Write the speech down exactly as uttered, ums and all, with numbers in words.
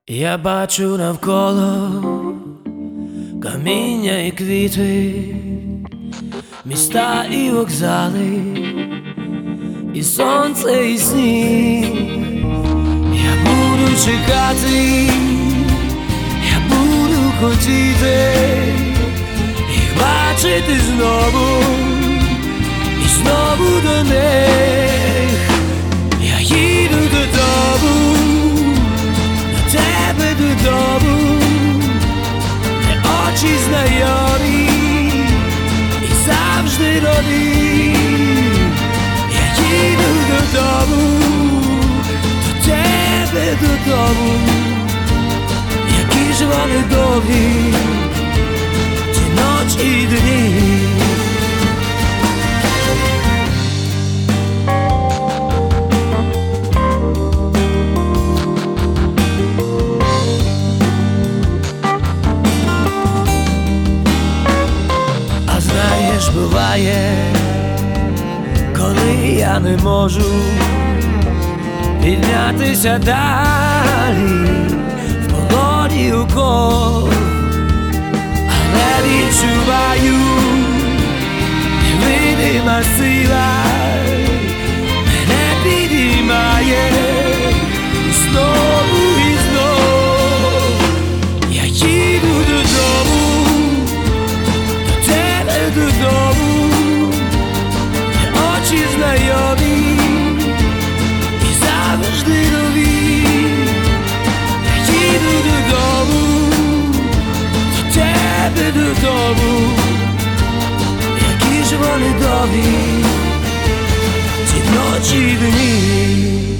Я бачу навколо каміння і квіти, міста і вокзали, і сонце, і сніг. Я буду чекати, я буду хотіти їх бачити знову, і знову до них. Я їду додому, до тебе додому, де очі знайомі і завжди нові. Я їду додому, до тебе додому, які ж вони довгі, ці ночі і дні. Знаєш, буває, коли я не можу піднятися далі в полоні укол, але відчуваю, невидима сила мене підіймає знову і знов. Я їду додому, додому, де очі знайомі і завжди нові. Я їду додому, до тебе додому, які ж вони довгі, ці ночі й дні.